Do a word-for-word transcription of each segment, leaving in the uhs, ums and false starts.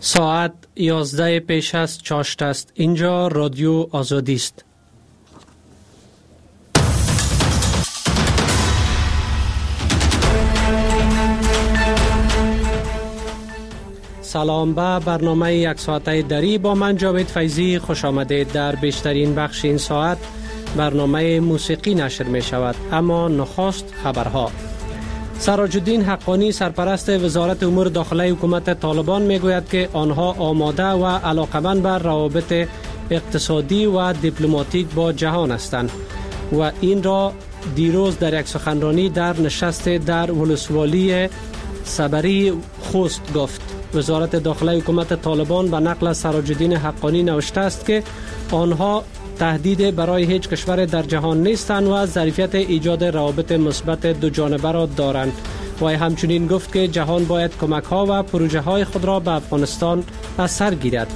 ساعت یازده پیش از چاشت است. اینجا رادیو آزادی است. سلام به برنامه یک ساعته دری با من جاوید فیضی خوش آمدید. در بیشترین بخش این ساعت برنامه موسیقی نشر می شود، اما نخست خبرها. سراج الدین حقانی سرپرست وزارت امور داخلی حکومت طالبان می گوید که آنها آماده و علاقمند به روابط اقتصادی و دیپلماتیک با جهان هستند و این را دیروز در یک سخنرانی در نشست در ولسوالی صبری خوست گفت. وزارت داخلی حکومت طالبان به نقل از سراج الدین حقانی نوشته است که آنها تهدید برای هیچ کشور در جهان نیستند و ظرفیت ایجاد روابط مثبت دو جانبه را دارند و همچنین گفت که جهان باید کمک ها و پروژه های خود را به افغانستان از سر گیرد.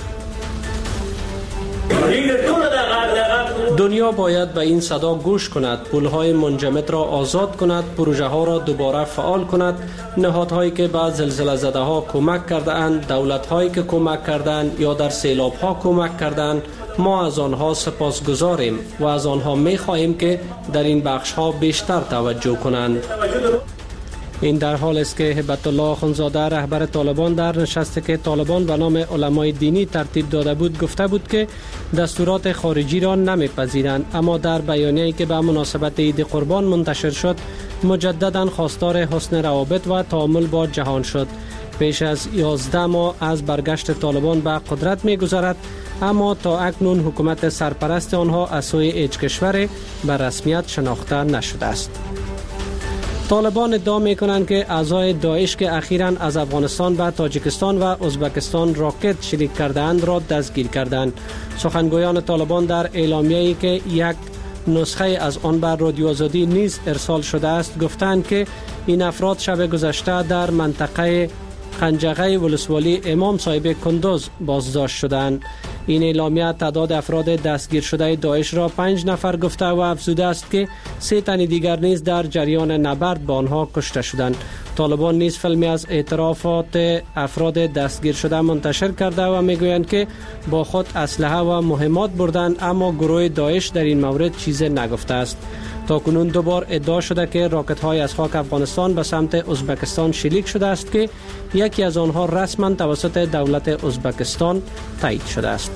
دنیا باید به این صدا گوش کند، پولهای منجمد را آزاد کند، پروژه ها را دوباره فعال کند. نهادهایی که به زلزله زده ها کمک کرده اند، دولت هایی که کمک کردند یا در سیلاب ها کمک کردند، ما از آنها سپاسگزاریم و از آنها می خواهیم که در این بخش ها بیشتر توجه کنند. این در حال است که هبت الله اخندزاده رهبر طالبان در نشستی که طالبان به نام علمای دینی ترتیب داده بود گفته بود که دستورات خارجی را نمیپذیرند، اما در بیانیه‌ای که به مناسبت عید قربان منتشر شد مجددا خواستار حسن روابط و تعامل با جهان شد. پیش از یازده ماه از برگشت طالبان به قدرت می‌گذرد، اما تا اکنون حکومت سرپرست آنها از سوی هیچ کشور به رسمیت شناخته نشده است. طالبان ادعا می‌کنند که اعضای داعش که اخیراً از افغانستان به تاجیکستان و ازبکستان راکت شلیک کردند را دستگیر کردند. سخنگویان طالبان در اعلامیه‌ای که یک نسخه از آن بر رادیو آزادی نیز ارسال شده است گفتند که این افراد شب گذشته در منطقه خنجقه ولسوالی امام صاحب کندوز بازداشت شدند. این اعلامیه تعداد افراد دستگیر شده داعش را پنج نفر گفته و افزوده است که سه تن دیگر نیز در جریان نبرد با آنها کشته شدند. طالبان نیز فیلمی از اعترافات افراد دستگیر شده منتشر کرده و میگویند که با خود اسلحه و مهمات بردند، اما گروه داعش در این مورد چیزی نگفته است. تا کنون دو بار ادعا شده که راکت های از خاک افغانستان به سمت ازبکستان شلیک شده است که یکی از آنها رسما توسط دولت ازبکستان تایید شده است.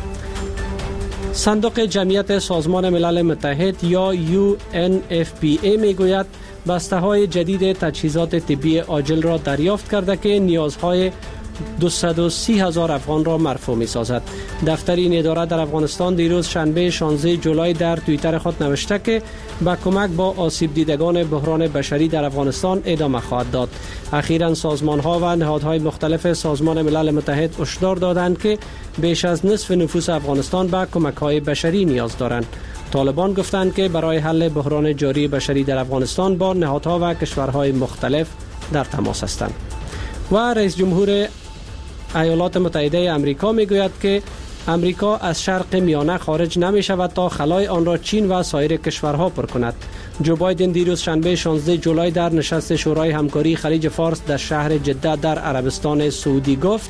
صندوق جمعیت سازمان ملل متحد یا یو ان اف پی ای میگوید بسته های جدید تجهیزات طبی عاجل را دریافت کرده که نیازهای دویست و سی هزار افغان را مرفوع می سازد. دفتر این اداره در افغانستان دیروز شنبه شانزده جولای در توییتر خود نوشته که با کمک با آسیب دیدگان بحران بشری در افغانستان ادامه خواهد داد. اخیراً سازمان ها و نهادهای مختلف سازمان ملل متحد هشدار دادند که بیش از نصف نفوس افغانستان به کمک های بشری نیاز دارند. طالبان گفتند که برای حل بحران جاری بشری در افغانستان با نهادها و کشورهای مختلف در تماس هستند. و رئیس جمهور ایالات متحده آمریکا میگوید که امریکا از شرق میانه خارج نمی شود تا خلای آن را چین و سایر کشورها پر کند. جو بایدن دیروز شنبه شانزده جولای در نشست شورای همکاری خلیج فارس در شهر جده در عربستان سعودی گفت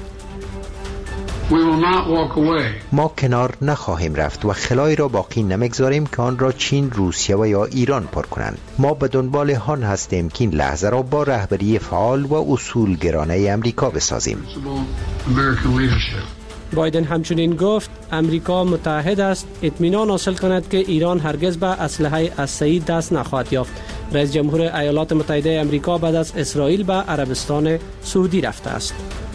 ما کنار نخواهیم رفت و خلایی را باقی نمیگذاریم که آن را چین، روسیه و یا ایران پر کنند. ما به دنبال آن هستیم که این لحظه را با رهبری فعال و اصولگرانه امریکا بسازیم. بایدن همچنین گفت امریکا متحد است اطمینان حاصل کند که ایران هرگز به اسلحه هسته‌ای دست نخواهد یافت. رئیس جمهور ایالات متحده آمریکا بعد از اسرائیل به عربستان سعودی رفته است.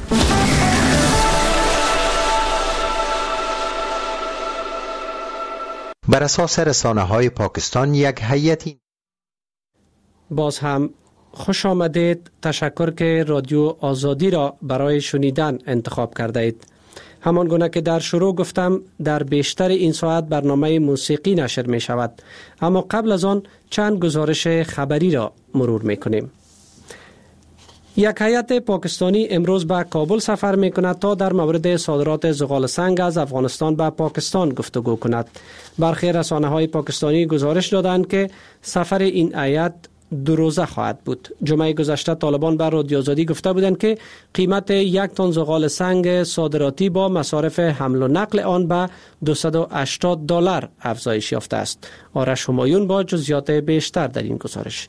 بر اساس رسانه‌های پاکستان یک هیئتی باز هم خوش آمدید. تشکر که رادیو آزادی را برای شنیدن انتخاب کرده اید. همان گونه که در شروع گفتم در بیشتر این ساعت برنامه موسیقی نشر می شود، اما قبل از آن چند گزارش خبری را مرور می کنیم. یک هیئت پاکستانی امروز به کابل سفر می کند تا در مورد صادرات زغال سنگ از افغانستان به پاکستان گفتگو کند. برخی رسانه‌های پاکستانی گزارش دادند که سفر این هیئت دو روزه خواهد بود. جمعه گذشته طالبان بر رادیو آزادی گفته بودند که قیمت یک تن زغال سنگ صادراتی با مصارف حمل و نقل آن به دویست و هشتاد دلار افزایش یافته است. آرش همایون با جزئیات بیشتر در این گزارش.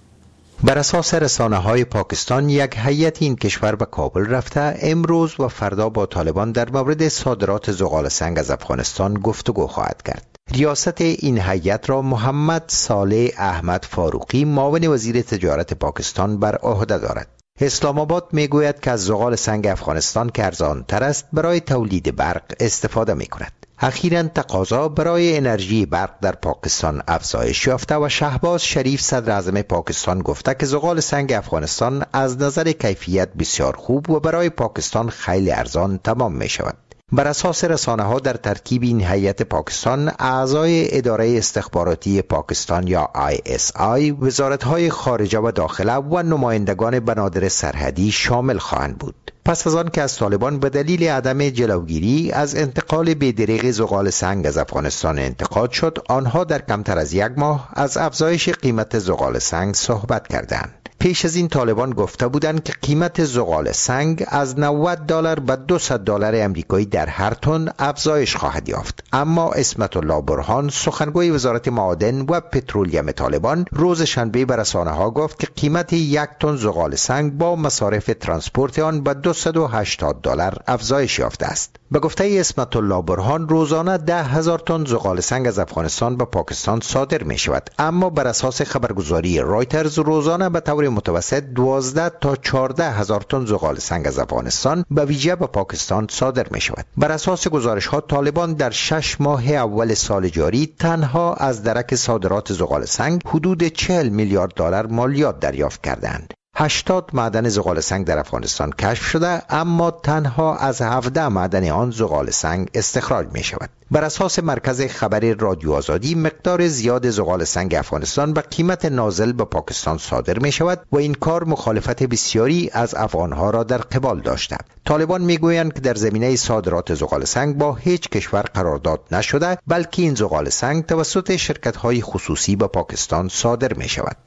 بر اساس رسانه های پاکستان، یک هیئت این کشور به کابل رفته امروز و فردا با طالبان در مورد صادرات زغال سنگ از افغانستان گفتگو خواهد کرد. ریاست این هیئت را محمد صالح احمد فاروقی، معاون وزیر تجارت پاکستان، بر عهده دارد. اسلام آباد میگوید که از زغال سنگ افغانستان که ارزان‌تر است برای تولید برق استفاده می‌کند. اخیراً تقاضا برای انرژی برق در پاکستان افزایش یافته و شهباز شریف صدر اعظم پاکستان گفته که زغال سنگ افغانستان از نظر کیفیت بسیار خوب و برای پاکستان خیلی ارزان تمام می شود. بر اساس رسانه ها در ترکیب این هیئت پاکستان اعضای اداره استخباراتی پاکستان یا آی اس آی، وزارت‌های خارجه و داخله و نمایندگان بنادر سرحدی شامل خواهند بود. پس از آن که از طالبان به دلیل عدم جلوگیری از انتقال بی‌دریغ زغال سنگ از افغانستان انتقاد شد، آنها در کمتر از یک ماه از افزایش قیمت زغال سنگ صحبت کردند. پیش از این طالبان گفته بودند که قیمت زغال سنگ از نود دلار به دویست دلار آمریکایی در هر تن افزایش خواهد یافت. اما اسمت الله برهان، سخنگوی وزارت معادن و پترولیم طالبان، روز شنبه به رسانه‌ها گفت که قیمت یک تن زغال سنگ با مصارف ترانسپورت آن به دویست و هشتاد دلار افزایش یافته است. به گفته اسمت الله برهان، روزانه ده هزار تن زغال سنگ از افغانستان به پاکستان صادر می شود، اما بر اساس خبرگزاری رایترز روزانه به طور متوسط دوازده تا چهارده هزار تن زغال سنگ از افغانستان به ویژه به پاکستان صادر می شود. بر اساس گزارش ها، طالبان در شش ماه اول سال جاری تنها از درک صادرات زغال سنگ حدود چهل میلیارد دلار مالیات دریافت کردند. هشتاد معدن زغال سنگ در افغانستان کشف شده، اما تنها از هفده معدن آن زغال سنگ استخراج می شود. بر اساس مرکز خبر رادیو آزادی، مقدار زیاد زغال سنگ افغانستان به قیمت نازل به پاکستان صادر می شود و این کار مخالفت بسیاری از افغانها را در قبال داشته. طالبان می گویند که در زمینه صادرات زغال سنگ با هیچ کشور قرارداد نشده، بلکه این زغال سنگ توسط شرکت های خصوصی به پاکستان صادر می شود.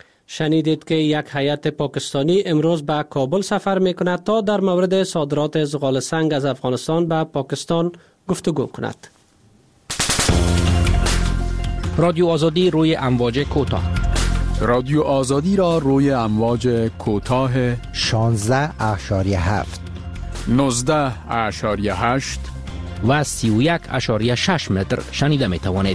شنیدید که یک هیئت پاکستانی امروز به کابل سفر میکند تا در مورد صادرات زغال سنگ از افغانستان به پاکستان گفتگو کند. رادیو آزادی روی امواج کوتاه. رادیو آزادی را روی امواج کوتاه شانزده اشاریه هفت، نوزده اشاریه هشت و سی و یک اشاریه شش متر شنیده می توانید.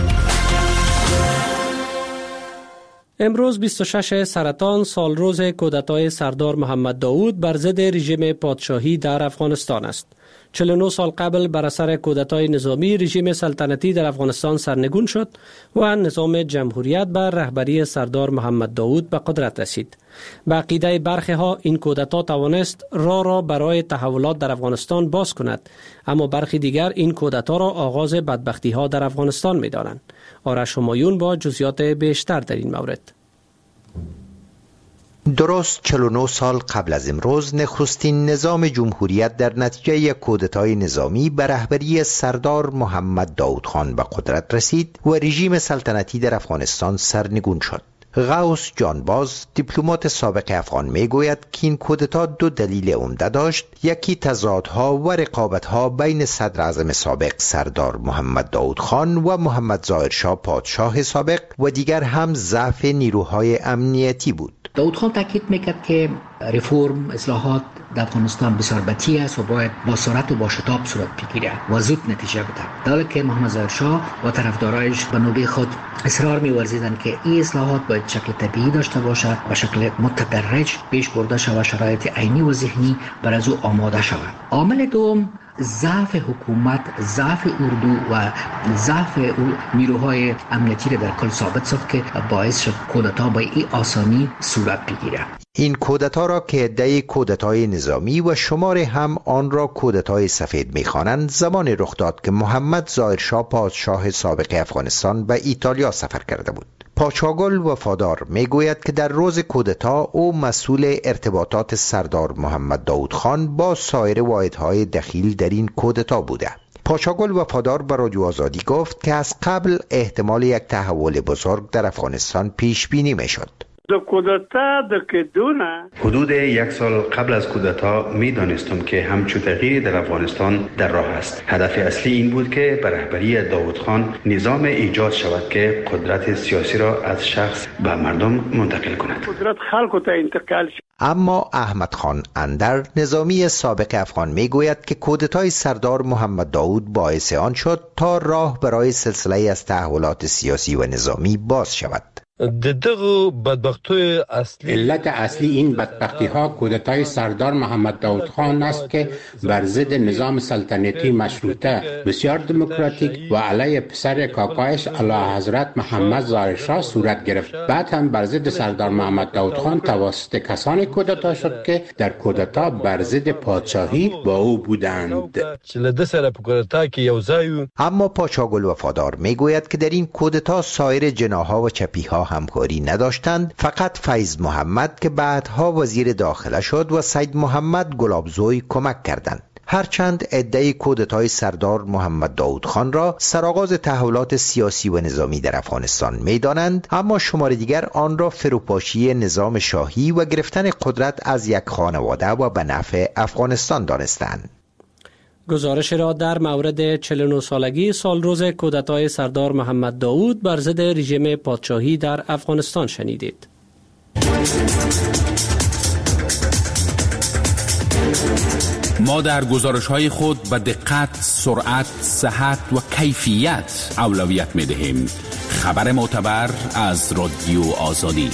امروز بیست و شش سرطان، سال روز کودتای سردار محمد داود بر ضد رژیم پادشاهی در افغانستان است. چهل و نه سال قبل بر اثر کودتای نظامی رژیم سلطنتی در افغانستان سرنگون شد و نظام جمهوریت بر رهبری سردار محمد داود به قدرت رسید. به عقیده برخی ها این کودتا توانست راه را برای تحولات در افغانستان باز کند، اما برخی دیگر این کودتا را آغاز بدبختی ها در افغانستان می دانند. آرش همایون با جزئیات بیشتر در این مورد. درست چهل و نه سال قبل از امروز، نخستین نظام جمهوریت در نتیجه یک کودتای نظامی به رهبری سردار محمد داود خان به قدرت رسید و رژیم سلطنتی در افغانستان سرنگون شد. غوث جانباز، دیپلمات سابق افغان، میگوید که این کودتا دو دلیل عمده داشت: یکی تضادها و رقابتها بین صدر اعظم سابق سردار محمد داود خان و محمد ظاهر شاه پادشاه سابق و دیگر هم ضعف نیروهای امنیتی بود. داود خان تاکید میکرد که رفرم، اصلاحات در افغانستان بسیار بطیء است و باید با سرعت و با شتاب صورت بگیرد و زود نتیجه بده. در حالی که محمد ظاهر شاه و طرفدارایش به نوبه خود اصرار می‌ورزیدند که این اصلاحات باید شکل طبیعی داشته باشد و شکل متدرج پیش برده شود، شرایط عینی و ذهنی برای از او آماده شود. عامل دوم ضعف حکومت، ضعف اردو و ضعف نیروهای امنیتی در کل ثابت ساخت که باعث شد کودتا با این آسانی صورت بگیرد. این کودتا را که ادعای کودتای نظامی و شمار هم آن را کودتای سفید می‌خوانند، زمان رخ داد که محمد ظاهر شاه پادشاه سابق افغانستان به ایتالیا سفر کرده بود. پاچاگل وفادار میگوید که در روز کودتا او مسئول ارتباطات سردار محمد داود خان با سایر واحدهای دخیل در این کودتا بوده. پاچاگل وفادار به رادیو آزادی گفت که از قبل احتمال یک تحول بزرگ در افغانستان پیش بینی میشد. حدود یک سال قبل از کودتا می دانستم که همچون تغییری در افغانستان در راه است. هدف اصلی این بود که به رهبری داود خان نظام ایجاد شود که قدرت سیاسی را از شخص به مردم منتقل کند. قدرت خلق تا انتقال شد. اما احمد خان اندر، نظامی سابق افغان، می گوید که کودتای سردار محمد داود باعث آن شد تا راه برای سلسله از تحولات سیاسی و نظامی باز شود. دغه بدبختی اصلی علت اصلی این بدبختی ها کودتای سردار محمد داود خان است که بر ضد نظام سلطنتی مشروطه بسیار دموکراتیک و علیه پسر کاکایش اعلی حضرت محمد ظاهر شاه صورت گرفت. بعد هم بر ضد سردار محمد داود خان توسط کسانی کودتا شد که در کودتا بر ضد پادشاهی با او بودند. اما پاچاگل وفادار میگوید که در این کودتا سایر جناح‌ها و چپی‌ها همکاری نداشتند، فقط فیض محمد که بعدها وزیر داخله شد و سید محمد گلابزوی کمک کردند. هرچند ادعای کودتای سردار محمد داود خان را سرآغاز تحولات سیاسی و نظامی در افغانستان می‌دانند، اما شمار دیگر آن را فروپاشی نظام شاهی و گرفتن قدرت از یک خانواده و به نفع افغانستان دانستند. گزارش را در مورد چهل و نه سالگی سال روز کودتای سردار محمد داود بر ضد رژیم پادشاهی در افغانستان شنیدید. ما در گزارش‌های خود به دقت، سرعت، صحت و کیفیت اولویت می‌دهیم. خبر معتبر از رادیو آزادی.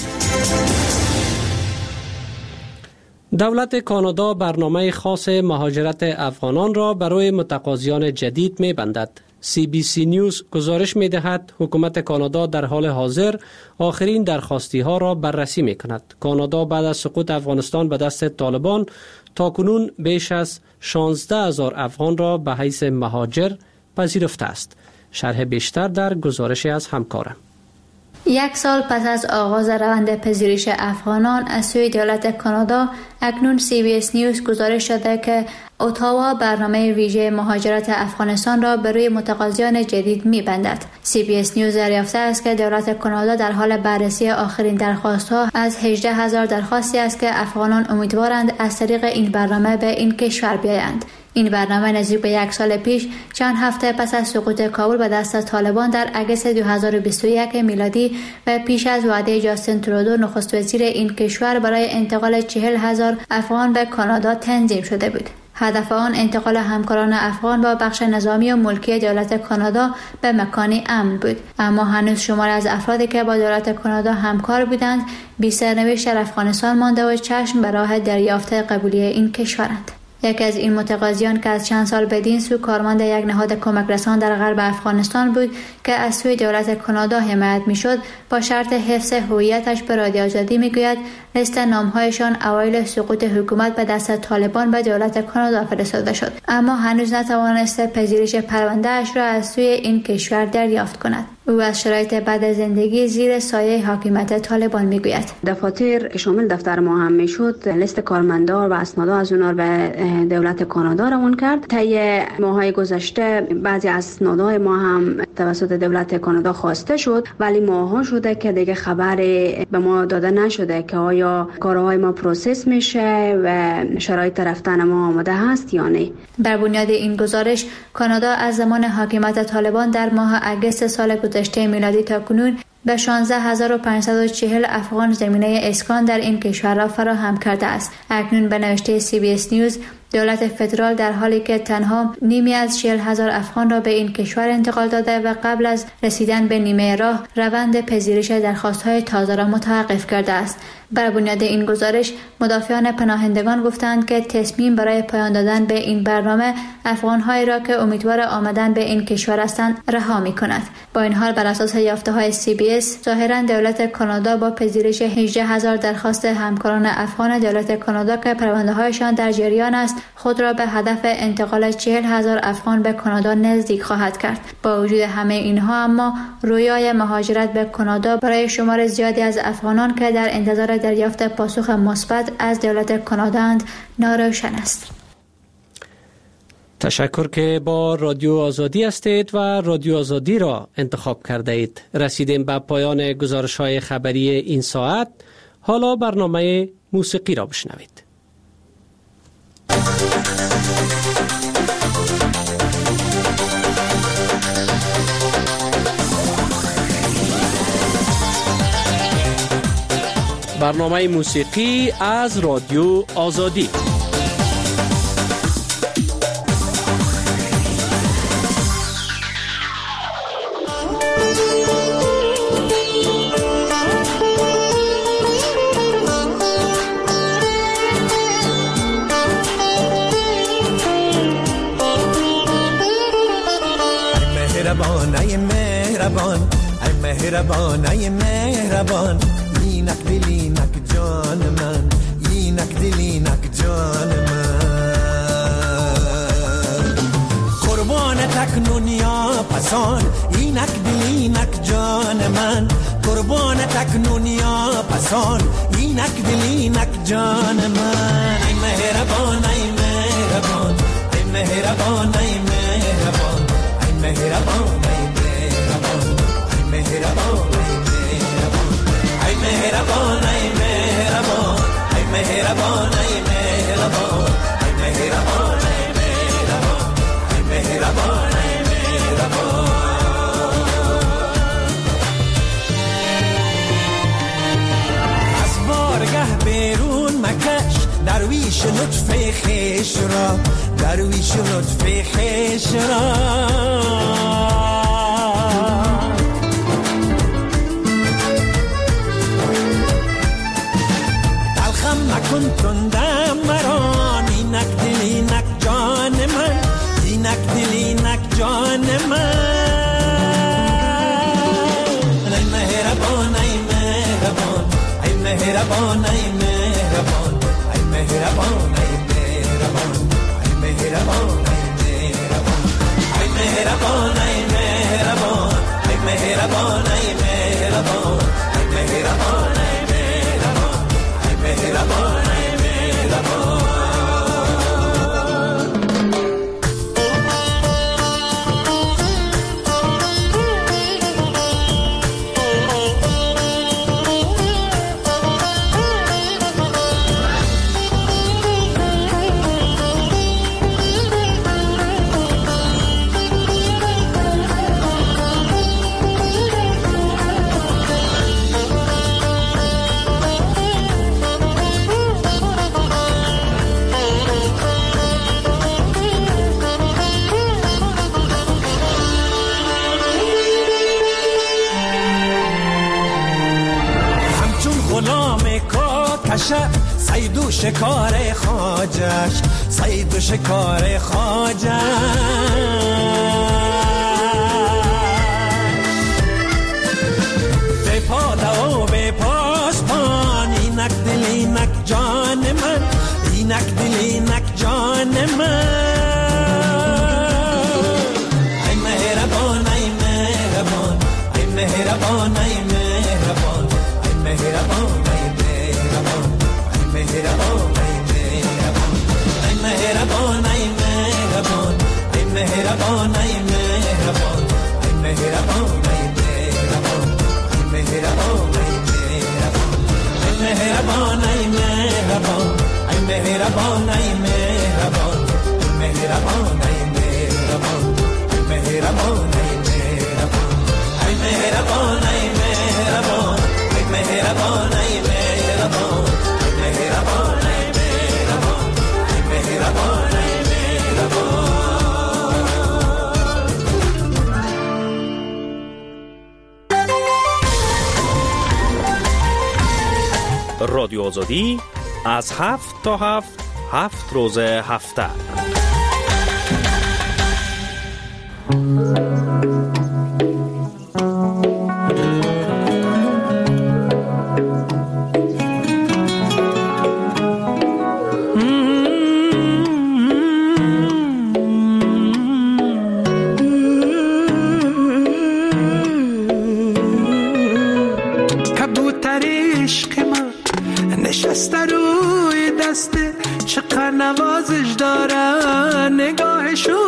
دولت کانادا برنامه خاص مهاجرت افغانان را برای متقاضیان جدید می‌بندد. سی بی سی نیوز گزارش می‌دهد حکومت کانادا در حال حاضر آخرین درخواستی‌ها را بررسی می‌کند. کانادا بعد از سقوط افغانستان به دست طالبان تاکنون بیش از شانزده هزار افغان را به حیث مهاجر پذیرفته است. شرح بیشتر در گزارش از همکارم. یک سال پس از آغاز روند پذیرش افغانان از سوی دولت کانادا، اکنون سی بی اس نیوز گزارش داده که اتاوا برنامه ویژه مهاجرت افغانستان را به روی متقاضیان جدید می‌بندد. سی بی اس نیوز دریافته است که دولت کانادا در حال بررسی آخرین درخواست‌ها از هجده هزار درخواستی است که افغانان امیدوارند از طریق این برنامه به این کشور بیایند. این برنامه نزدیک به یک سال پیش، چند هفته پس از سقوط کابل به دست طالبان در اگست دو هزار و بیست و یک میلادی و پیش از وعده جاستین ترودو نخست وزیر این کشور برای انتقال چهل هزار افغان به کانادا تنظیم شده بود. هدف آن انتقال همکاران افغان با بخش نظامی و ملکی دولت کانادا به مکانی امن بود، اما هنوز شمار از افرادی که با دولت کانادا همکار بودند بی سرنوشت در افغانستان مانده و چشم به راه دریافت قبولی این کشورند. یکی از این متقاضیان که از چند سال بدین سو کارمند یک نهاد کمک رسان در غرب افغانستان بود که از سوی دولت کانادا حمایت میشد، با شرط حفظ هویتش به رادیو آزادی میگوید لیست نامهایشان اوایل سقوط حکومت به دست طالبان به دولت کانادا فرستاده شد، اما هنوز نتوانسته پذیرش پرونده اش را از سوی این کشور دریافت کند. او از شرایط بد زندگی زیر سایه حاکمیت طالبان میگوید. دفاتر که شامل دفتر ما هم میشد، لیست کارمندان و اسنادها از اونها به دولت کانادا روان کرد. طی ماهای گذشته بعضی از اسنادهای ما هم توسط دولت کانادا خواسته شد، ولی ماها شده که دیگه خبری به ما داده نشده که آیا کارهای ما پروسس میشه و شرایط رفتن ما آماده هست یا نه. بر بنیاد این گزارش، کانادا از زمان حاکمیت طالبان در ماه اگست سال گذشته میلادی تا کنون به شانزده هزار و پانصد و چهل افغان زمینه اسکان در این کشور را فراهم کرده است. اکنون به نوشته سی بی اس نیوز، دولت فدرال در حالی که تنها نیمی از چهل هزار افغان را به این کشور انتقال داده و قبل از رسیدن به نیمه راه روند پذیرش درخواست‌های تازه را متوقف کرده است. بر بنیاد این گزارش، مدافعان پناهندگان گفتند که تصمیم برای پایان دادن به این برنامه افغان‌هایی را که امیدوار آمدن به این کشور هستند رها می‌کند. با این حال بر اساس یافته‌های سی بی اس، ظاهراً دولت کانادا با پذیرش هجده هزار درخواست همکاران افغان دولت کانادا که پرونده‌هایشان در جریان است، خود را به هدف انتقال چهل هزار افغان به کانادا نزدیک خواهد کرد. با وجود همه اینها، اما رویای مهاجرت به کانادا برای شمار زیادی از افغانان که در انتظار دریافت پاسخ مثبت از دولت کانادا اند ناروشن است. تشکر که با رادیو آزادی هستید و رادیو آزادی را انتخاب کرده اید. رسیدیم به پایان گزارش‌های خبری این ساعت. حالا برنامه موسیقی را بشنوید. برنامه موسیقی از رادیو آزادی. مهربان ای مهربان ای مهربان ای مهربان اینک دلینک جان من اینک دلینک جان من قربان تکنون یا پسان اینک دلینک جان من قربان تکنون یا پسان اینک دلینک جان من ای مهربان ای مهربان ای مهربان ای مهربان مهربان ای مهربان ای مهربان ای مهربان ای مهربان ای مهربان ای مهربان ای مهربان ای مهربان ای مهربان ای مهربان از بارگه بیرون مکش درویش لطف خویش را درویش لطف خویش را تلخم مکن تندم مران اینک دل اینک جان من اینک دل اینک جان من ای مهربان ای مهربان ای مهربان ای مهربان ای مهربان ای مهربان ای مهربان ای مهربان ای مهربان ای مهربان ای مهربان ای مهربان ای مهربان ای مهربان ای مهربان سید و شکار خواجش سید و شکار خواجش به پادا و به پاسبان اینک دل اینک جان من اینک دل اینک جان من ای مهربان ای مهربان ای مهربان ای مهربان ای مهربان مهربان ای مهربان ای مهربان ای مهربان ای مهربان ای مهربان ای مهربان ای مهربان ای مهربان ای مهربان ای مهربان ای مهربان ای مهربان ای مهربان ای مهربان ای مهربان ای مهربان ای مهربان ای مهربان مهربان ای مهربان ای مهربان ای مهربان رادیو آزادی از هفت تا هفت هفت روز هفته نوازش دارن نگاهشو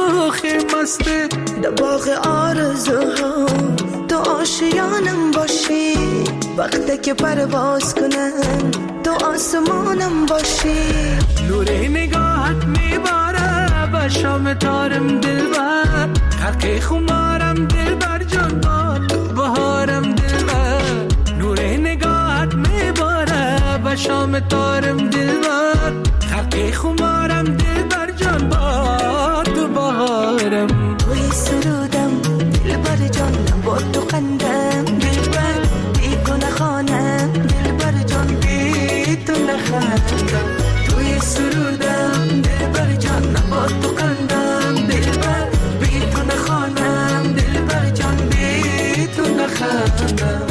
مسته در باغ آرزوها تو آشیانم باشی وقتی که پرواز کنم تو آسمانم باشی نور نگاهت میباره به شام تارم دلبر خرق خمارم دلبر جان با تو بهارم دلبر نور نگاهت میباره به شام تارم دلبر خرق خمارم دلبر جان با تو بهارم توی سرودم دلبر جانم با تو قندم دلبر بی تو نخوانم دلبر جان بی تو نخوانم توی سرودم دلبر جانم با تو قندم دلبر بی تو نخوانم دلبر جان بی تو نخوانم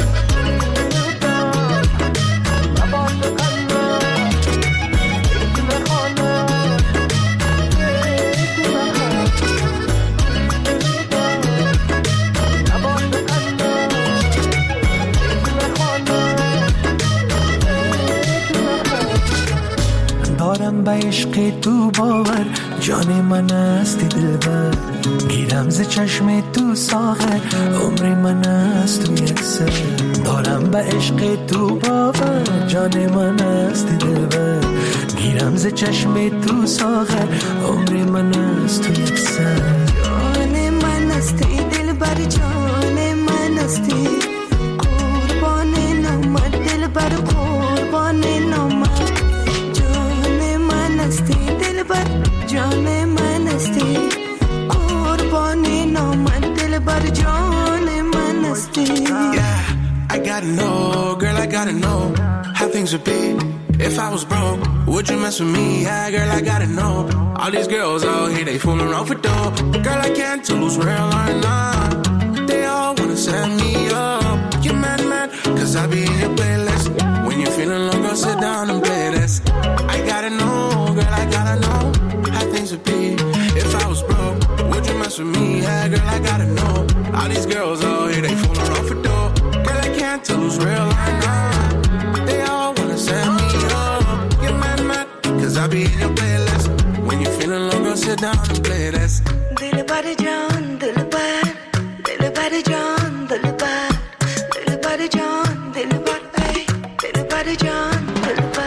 دارم به عشق تو باور جان من هستی دلبر گیرم ز چشم تو ساغر عمر من است تو یک سر دارم به عشق تو باور جان من هستی دلبر گیرم ز چشم تو ساغر عمر من است تو یک سر جان من هستی دلبر جان من هستی قربان نامت دلبر قربان نامت دلبر جان من هستی قربانی نامت دلبر جان من هستی I gotta know, girl, I gotta know how things would be if I was broke. Would you mess with me? Yeah, girl, I gotta know. All these girls out here, they fooling around for dough. Girl, I can't tell who's real or not. They all wanna set me up. You mad, mad, cause I be in your playlist. When you're feeling low, go sit down and play this. I gotta know, girl, I gotta know how things would be if I was broke. Would you mess with me? Yeah, girl, I gotta know. All these girls out here, they fooling around for dough. Girl, I can't tell who's real or not. They all wanna set me up. Get mad, mad, cause I be in your playlist. When you're feeling low, go sit down and play this. Dilbar John, Dilbar, Dilbar John, Dilbar, Dilbar John, Dilbar, hey, Dilbar John, Dilbar.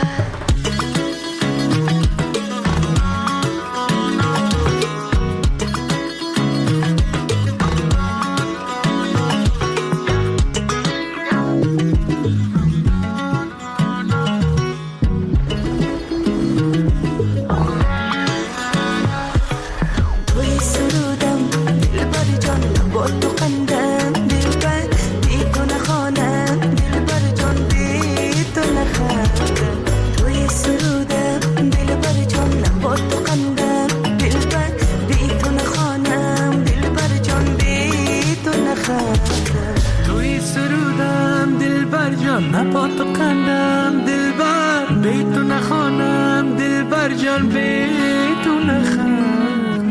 نبات قندم دلبر بیتو نخوانم دلبر جان بیتو نخوانم.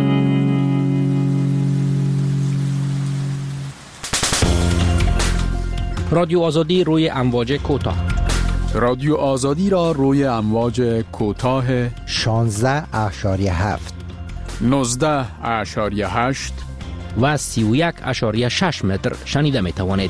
رادیو آزادی روی امواج کوتاه. رادیو آزادی را روی امواج کوتاه شانزده اشاریه هفت نوزده اشاریه هشت و سی و یک اشاریه شش متر شنیده می توانید.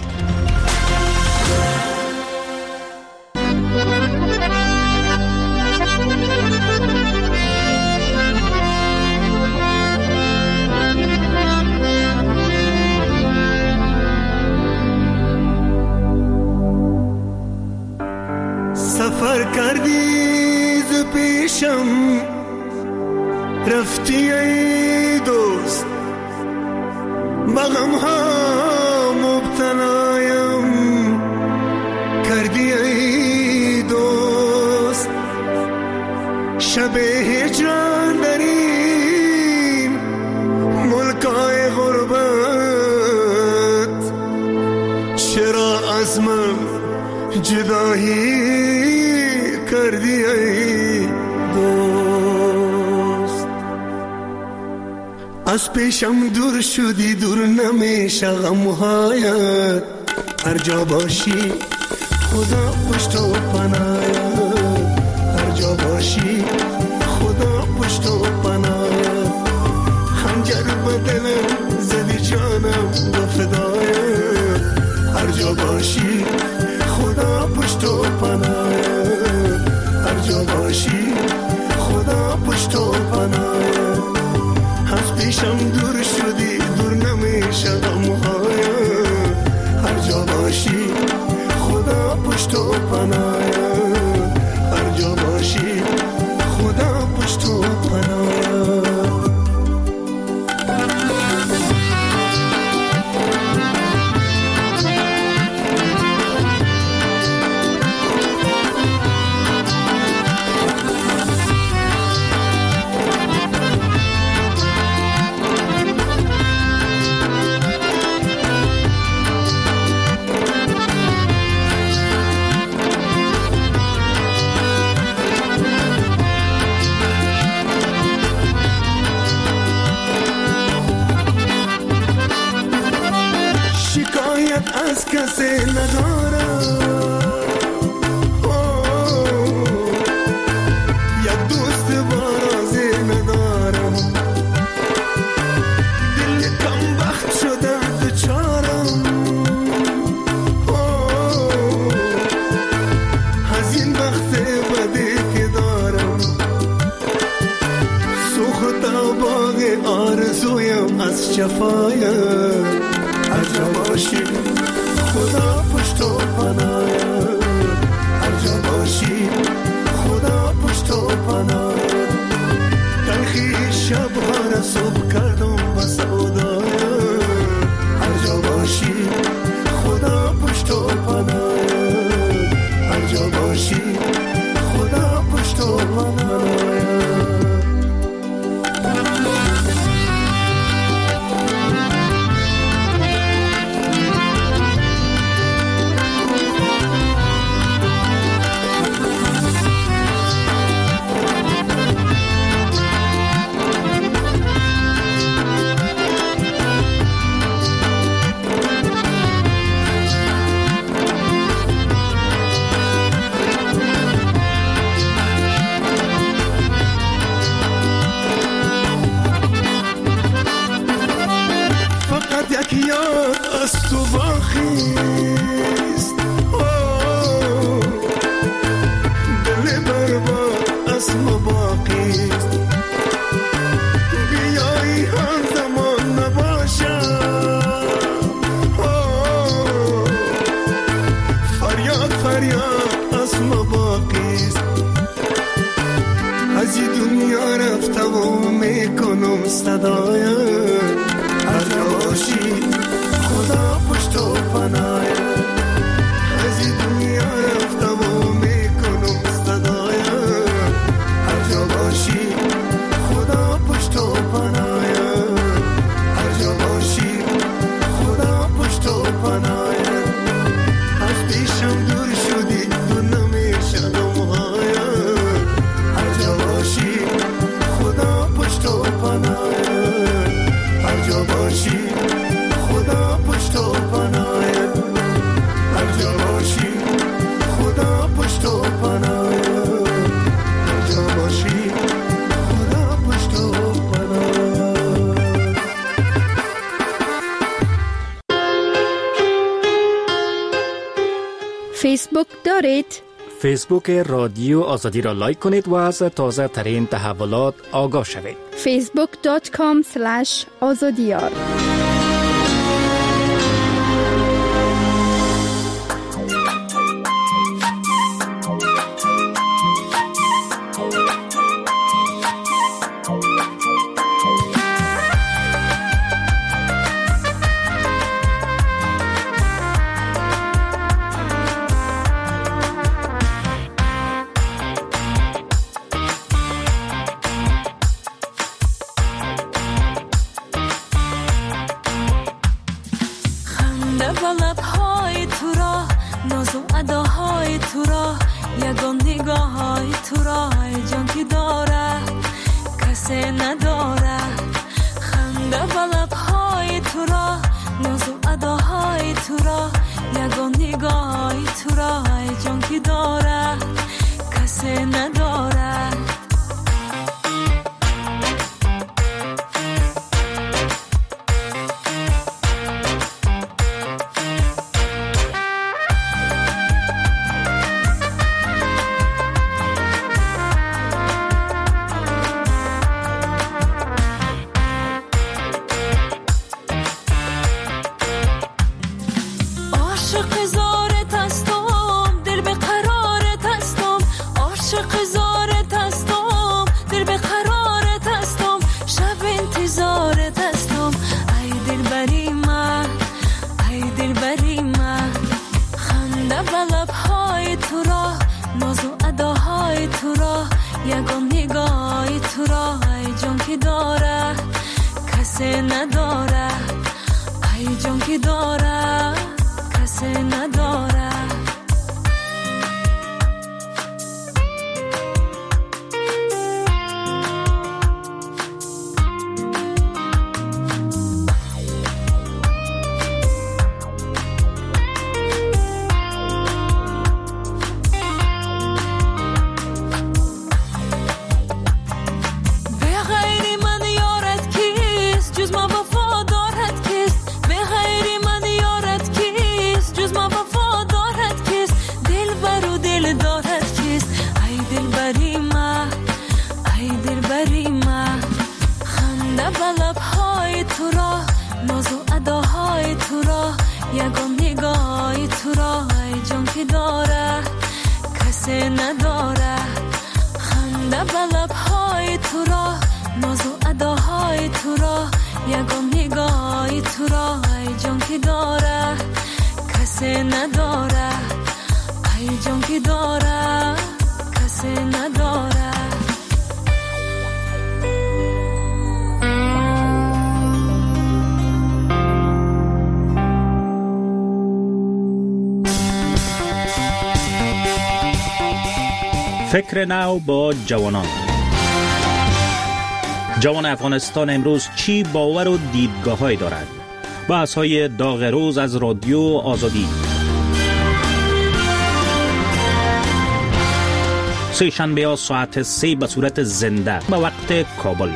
سفر کردی ز پیشم رفتی ای دوست بغم ها مبتلایم کردی ای دوست شب هجران در این ملکای غربت چرا از من جدایی کردی ای دوست از پیشم دور شدی دور نمیشه غمهایت هر جا باشی خدا پشت و پناهت هر جا باشی خدا پشت و پناهت خنجر بده جا باشی خدا پشت و پناه، هر جا باشی خدا پشت و پناه. از پیشم دور شدی دور نمیشه غمهای، هر جا باشی خدا پشت و پناه، هر جا باشی خدا پشت و پناه. از کسی ندارم، یک دوست بارازی ندارم، دل کم وقت شده دچارم، از این وقت بدی که دارم، سوخت باغ آرزویم از جفایم. هر جا باشی خدا پشت و پناه، هر جا باشی خدا پشت و پناه. تلخی شبها را صبح کردم با سودای، هر جا باشی خدا پشت و پناه، هر جا باشی خدا پشت و پناه. یاد از تو باخیست، دل برباد از ما باقیست. بیایی هم زمان نباشم، فریاد فریاد از ما باقیست. از این دنیا رفتم و میکنم صدایم. هر جا باشی خدا پشت و پناه، از این دنیا رفتم و میکنم صدایم. هر جا باشی خدا پشت و پناه، هر جا باشی خدا پشت و پناه. از پیشم دور شدی دور نمیشه غمهایم، هر جا باشی خدا پشت و پناه، هر جا باشی خدا پشت و پناه، هر جا باشی خدا پشت و پناه، هر جا باشی خدا پشت و پناه. فیسبوک دارید؟ فیسبوک رادیو آزادی را لایک کنید و از تازه ترین تحولات آگاه شوید. فیسبوک دات کام اسلش آزادیار. یگان نگاهی تو را ای جان که داره کسی نداره ای جان که داره کسی نداره یگان نگاهی تو را ای جان که داره کسی نداره خنده به لبهای تو را ناز و اداهای تو را یگان نگاهی تو را ای جان که داره کسی نداره ای جان که داره کسی نداره فکر نو با جوانان. جوان افغانستان امروز چی باور و دیدگاه‌هایی دارد؟ بحث‌های داغ روز از رادیو آزادی. سه شنبه ها ساعت سه به صورت زنده به وقت کابل.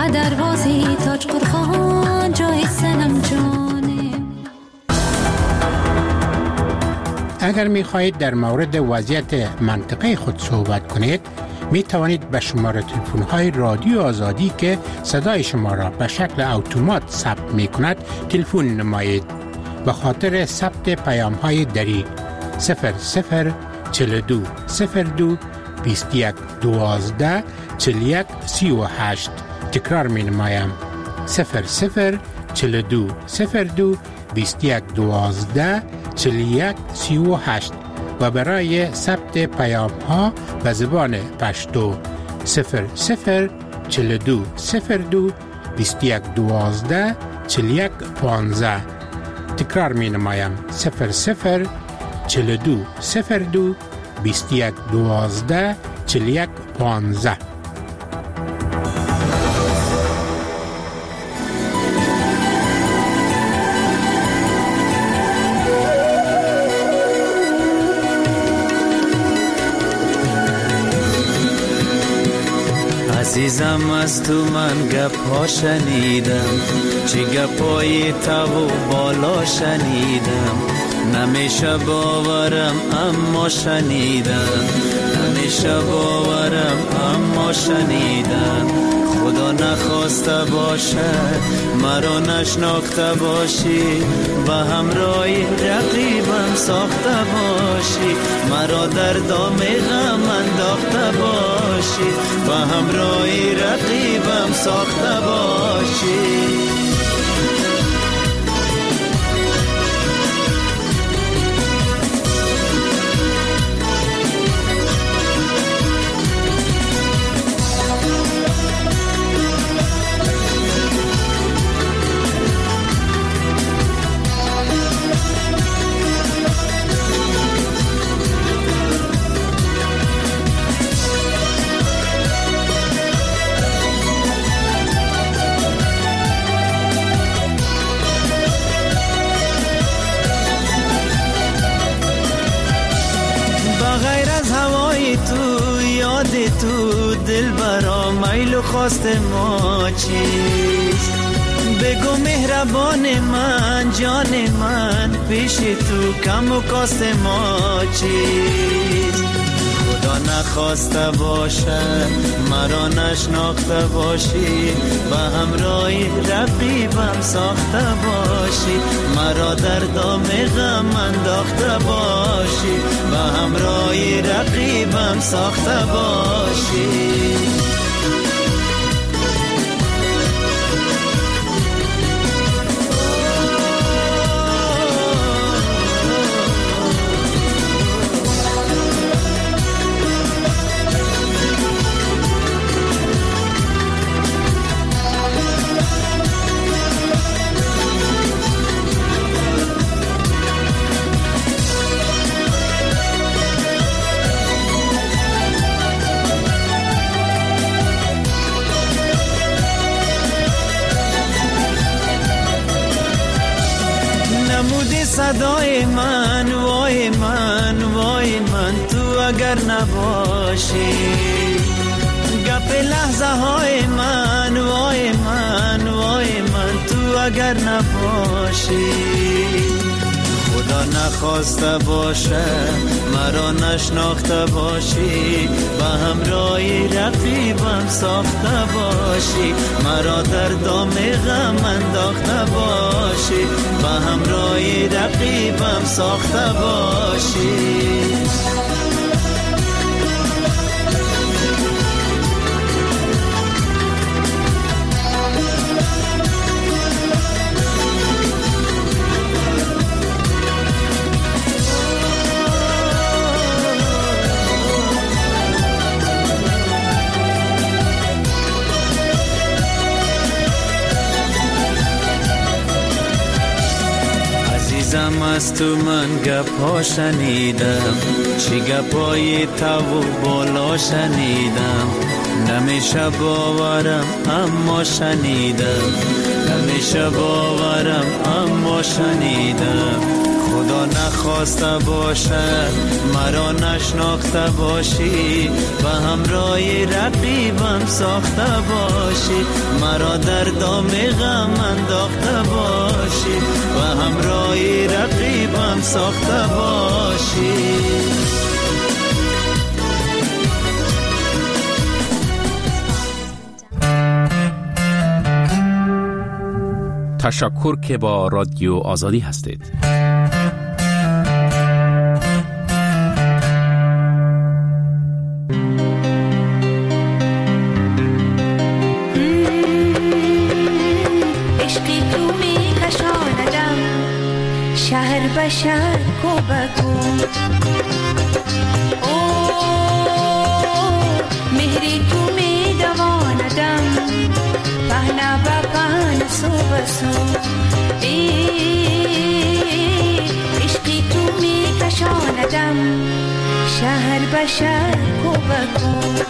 و دروازی تاج قرخان جای سنم جانه. اگر می خواهید در مورد وضعیت منطقه خود صحبت کنید، می توانید به شماره تلفن های رادیو آزادی که صدای شما را به شکل اتومات ثبت می کند تلفن نمایید. به خاطر ثبت پیام های دری صفر صفر چهل و دو صفر دو بیست و یک دوازده چهل و یک سی و هشت. تکرار می نمایم صفر صفر چهل و دو صفر دو بیست و یک دوازده چهل و یک سی و هشت و برای ثبت پیام ها به زبان پشتو صفر صفر چهل و دو صفر دو بیست و یک دوازده چهل و یک پانزده. تکرار می نمایم صفر صفر چهل و دو صفر دو بیست و یک دوازده چهل و یک پانزده. عزیزم از تو من گپ ها شنیدم، چه گپای تو و بالا شنیدم، نمیشه باورم اما شنیدم، نمیشه باورم اما شنیدم. خدا نخواسته باشد مرا نشناخته باشی، به همراهی رقیبم ساخته باشی، مرا در دام غم انداخته باشی، به همراهی رقیبم ساخته باشی. تو دل برا میل و خواست ما چیست؟ بگو مهربان من جان من، پیش تو کم و کاست ما چیست؟ خدا نخواسته باشد مرا نشناخته باشی، به همراهی رقیبم ساخته باشی، مرا در دام غم انداخته باشی، به همراهی رقیبم ساخته باشی. صدای من وای من وای من تو اگر نباشی، گپ لحظه های من وای من وای من تو اگر نباشی. خدا نخواسته باشه مرا نشناخته باشی، به همراهی رقیبم ساخته باشی، مرا در دام غم انداخته باشی، به همراهی رقیبم ساخته باشی. از تو من گپ ها شنیدم، چی گپای تو و بالا شنیدم، نمیشه باورم اما شنیدم، نمیشه باورم اما شنیدم. خدا نخواسته باشد مرا نشناخته باشی، به همراهی رقیبم هم ساخته باشی، مرا در دام غم انداخته باشی و همراهی رقیبم ساخته باشی. تشکر که با رادیو آزادی هستید. عشقی تو می کشاندم شهر به شهر کو بگو، مهری تو می دواندم پهنا با پهن سو بسو، عشقی تو می کشاندم شهر به شهر کو بگو.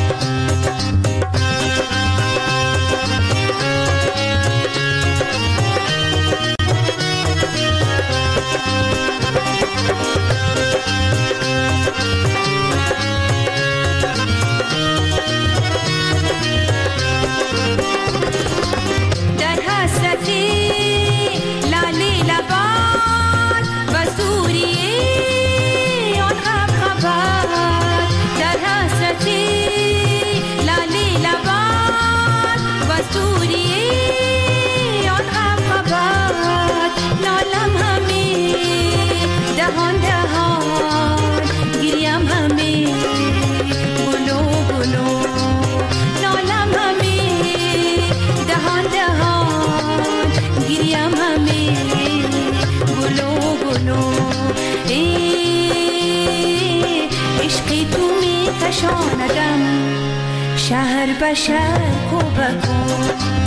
کشاندم شهر به شهر کو بگو،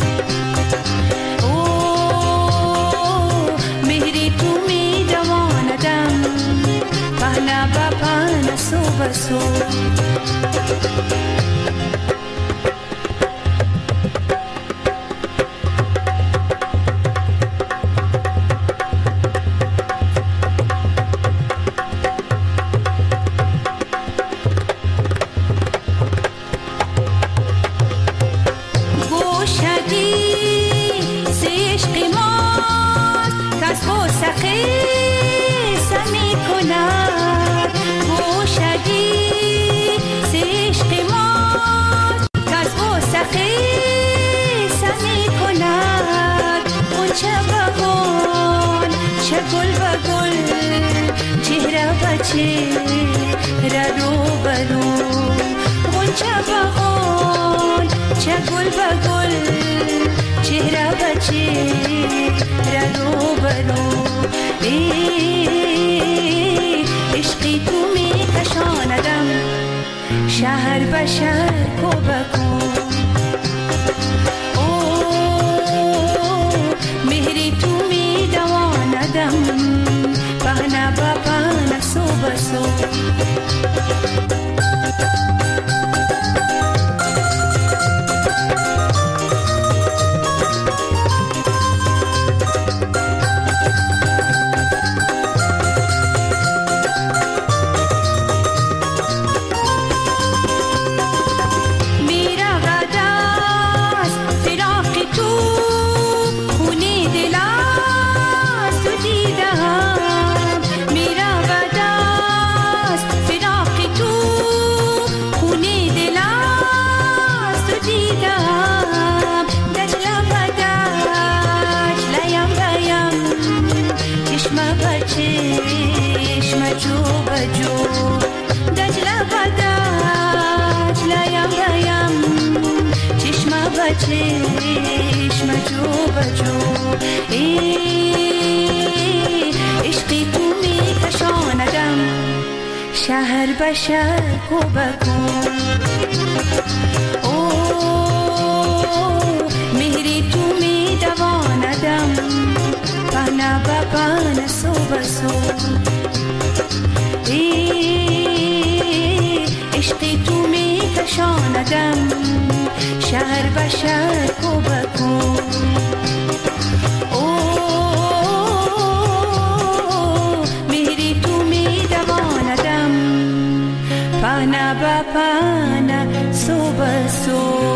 مهری تو می دواندم پهنا با پهن سو بسو. عشقی تو می کشاندم شهر به شهر کو بگو، مهری تو می دواندم پهنا با پهن سو بسو. چشم جو بجو عشقی تو می کشاندم شهر به شهر کو بگو، مهری تو می دواندم پهنا با پهن سو بسو، عشقی تو می کشاندم شهر به شهر کو بگو، مهری تو می دواندم پهنا با پهن سو بسو.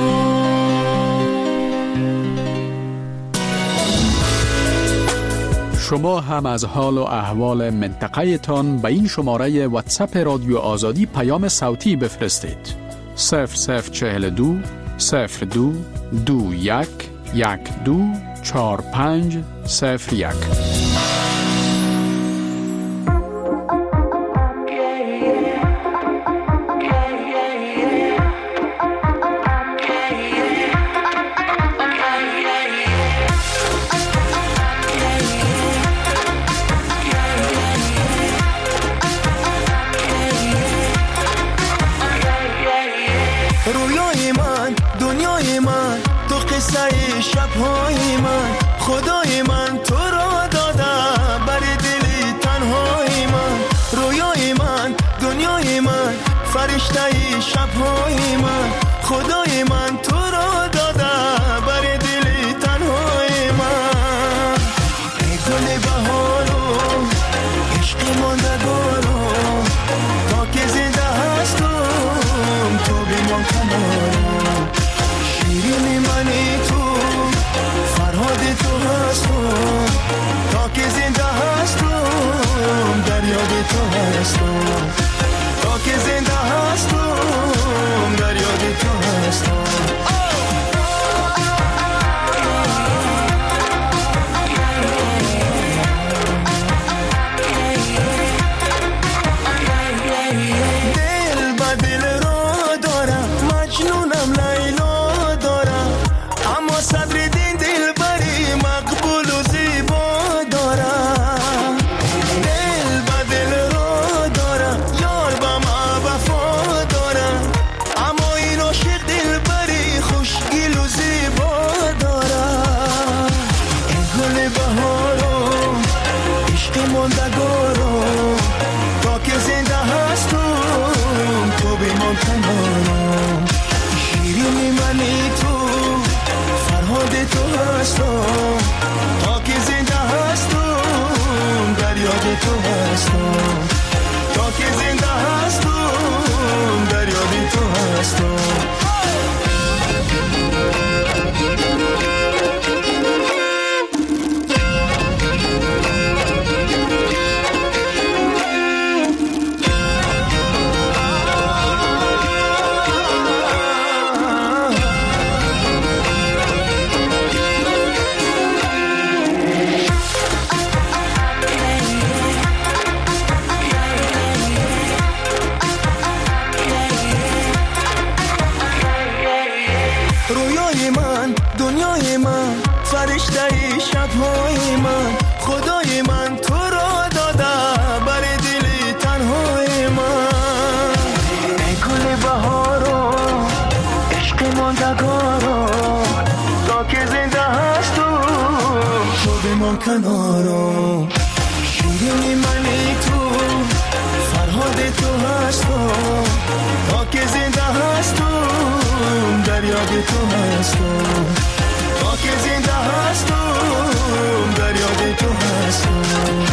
شما هم از حال و احوال منطقه تان به این شماره واتساپ رادیو آزادی پیام صوتی بفرستید. صفر صفر چهل دو صفر دو دو یک یک دو چار پنج صفر یک. رویای من، دنیای من، تو قصه شبهای من، خدای من تو را داده بر دل تنهای من. رویای من، دنیای من، فرشته شبهای من، خدای من تو را داده بر دل تنهای من. ای گل بهارو، عشق ماندگارو، تا که زنده هستم تو بیمان کنارم. شیرین منی تو، فرهاد تو هستم، تا که زنده هستم در یاد تو هستم. تا که زنده هستم در یاد تو هستم. تا که زنده هستم در یاد تو هستم. تا که زنده هستم در یاد تو هستم. رویای من، دنیای من، فرشته شبهای من، خدای من تو را داده بر دل تنهای من. ای گل بهارو، عشق ماندگارو، تا که زنده هستم تو بیمان کنارم. شیرین منی تو، فرهاد تو هستم، تا که زنده هستم در یاد تو هستم. تا که زنده هستم در یاد تو هستم.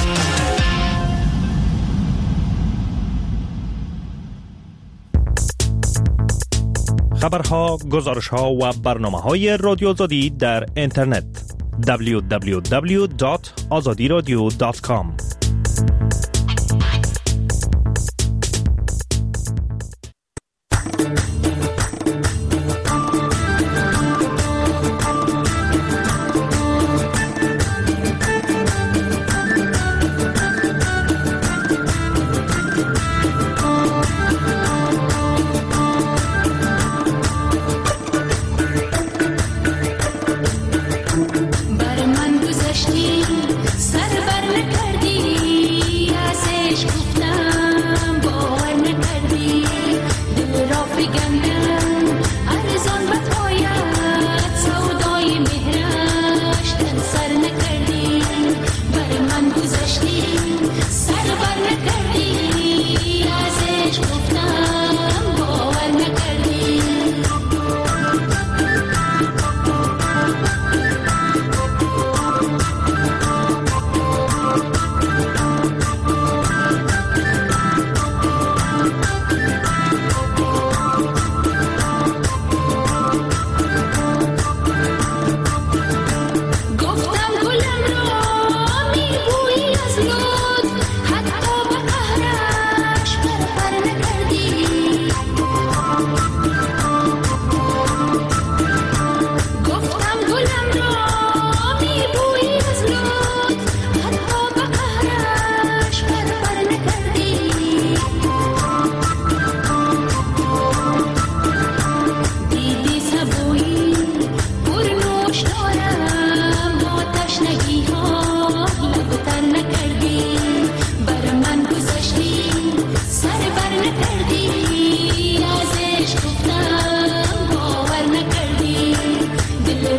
خبرها، گزارشها و برنامه‌های رادیو آزادی در اینترنت دبلیو دبلیو دبلیو دات آزادی رادیو دات کام. بر من گذشتی، سر بر نکردی.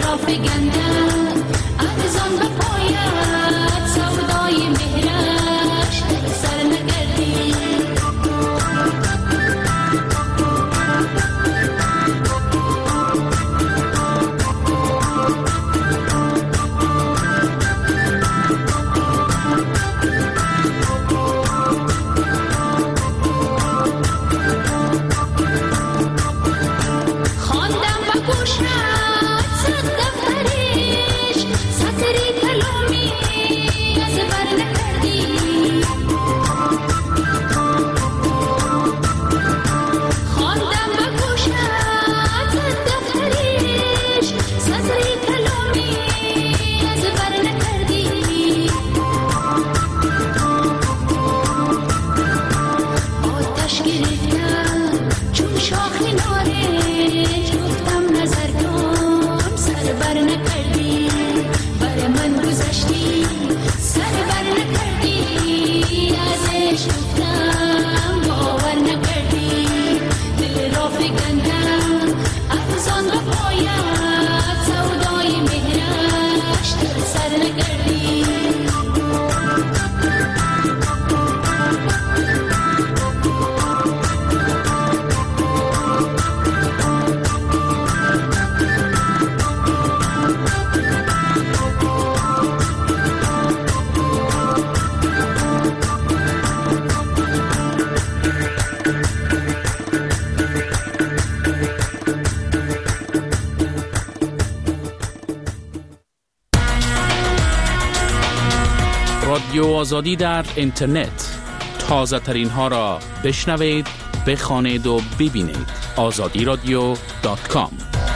را فگندم ارزان به پایت سودای مهرش سر نگردی رادیو آزادی در اینترنت، تازه ترین ها را بشنوید، بخوانید و ببینید. آزادی رادیو دات کام.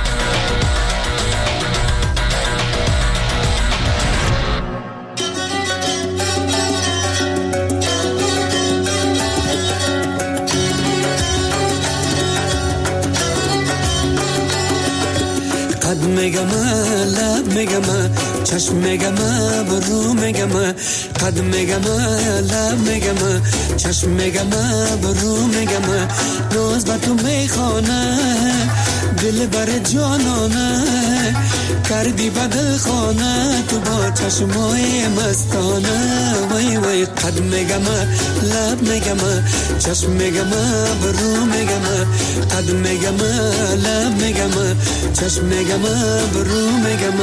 قد میگم لب میگم چشم میگم برو میگم قد میگم لب میگم چشم میگم برو میگم روز با تو میخوانه دل بر جانانه کردی بدل خانه تو با چشمای مستانه وای وای قد میگم لب میگم چشم میگم برو میگم قد میگم لب میگم چشم میگم برو میگم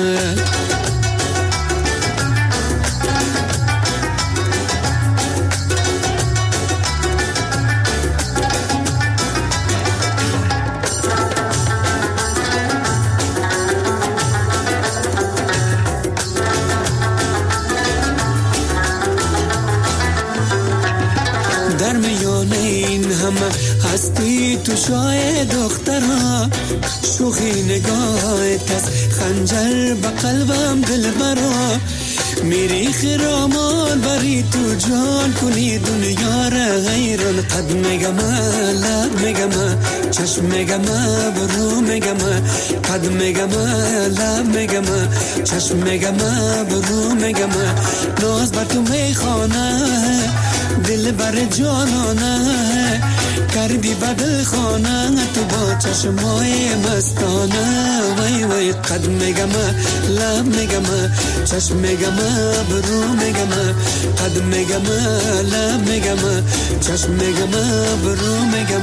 در میان این همه هستی تو شای دخترها شوخی نگاهت از خنجر به قلبم دل برا میری خرامان بری تو جان کنی دنیا را غیران قد میگم لب میگم چشم میگم برو میگم قد میگم لب میگم چشم میگم برو میگم ناز بر تو میخوانه دل بر جانانه کردی بدل خانه تو با چشمای مستانه وای وای قد میگم لب میگم چشم میگم برو میگم قد میگم لب میگم چشم میگم برو میگم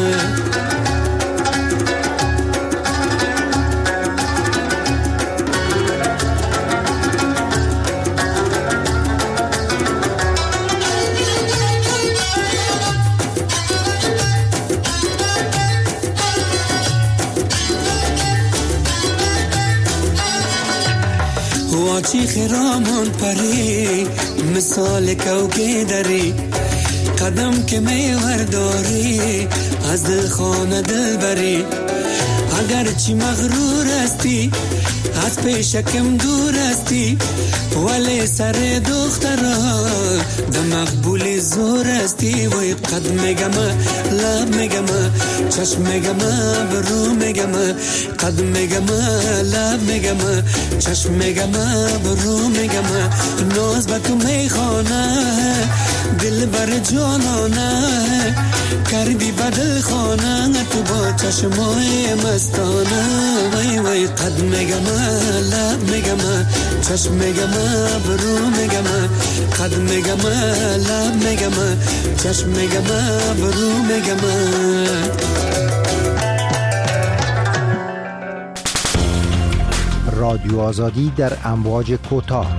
واچی خرامان پری مثال کوکه دری قدم که میور داری از دل خانه دل بری اگر چی مغرور هستی از پیشکم دور هستی ولی سر دخترا ده مقبول زور هستی وی قد میگم لب میگم چشم میگم برو میگم قد میگم لب میگم چشم میگم برو میگم ناز با تو میخوانه دل بر جانانه کردی بدل خانه تو با چشمای مستانه وی وی قد میگم لب میگم چشم میگم برو میگم قد میگم لب میگم چشم میگم برو میگم. رادیو آزادی در امواج کوتاه.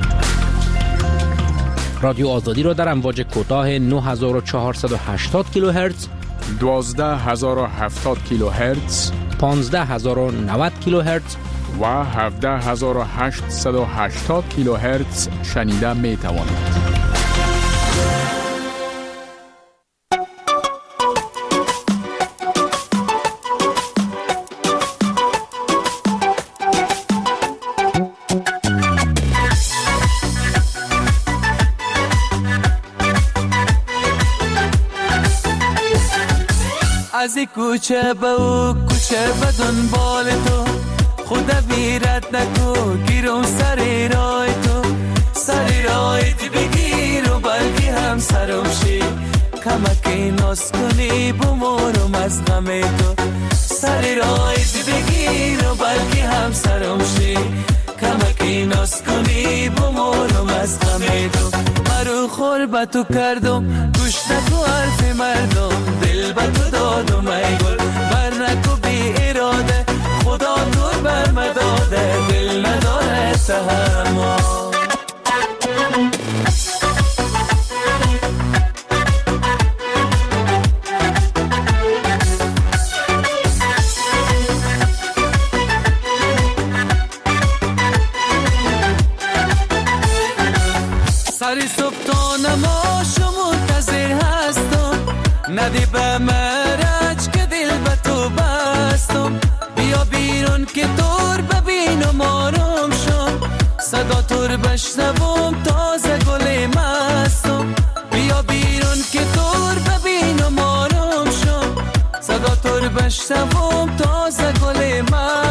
رادیو آزادی را در امواج کوتاه نه هزار و چهارصد و هشتاد کیلوهرتز، دوازده هزار و هفتاد کیلوهرتز، پانزده هزار و نود کیلوهرتز و هفده هزار و هشتصد و هشتاد کیلوهرتز شنیده می توانید. از کوچه به او کوچه به دنبال تو خدا بیرت نکو گیرم سر راه تو سر راه تی بگیر و بلکه هم سرم شی کمکی ناز کنی بمورم از غم تو سر راه تی بگیر و بلکه هم سرم شی کمکی ناز کنی بمورم از غم تو مرو خور با تو کردم گوش نکو حرف مردم دل با تو دادم ای گل بر نکو بی اراده خدا دور بر مداده دل نداره تحمل. سری صبح تا نماشو منتظر هستم ندی به مرج که دل به تو بستم بیا بیرون که دور ببینم آرام شم صدا تور بشنوم تازه گل مستم بیا بیرون که دور ببینم آرام شم صدا تور بشنوم تازه گل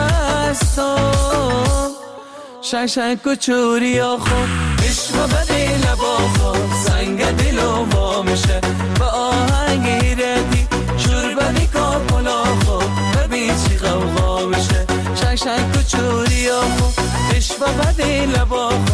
مستم شنگ کچوری آخون عشق بدی لبا خون سنگ دلو ما میشه با آهنگ ردی شور بدی کاپلا خون ببین چی غوغا میشه شنگ شنگ کچوری آخون عشق بدی لبا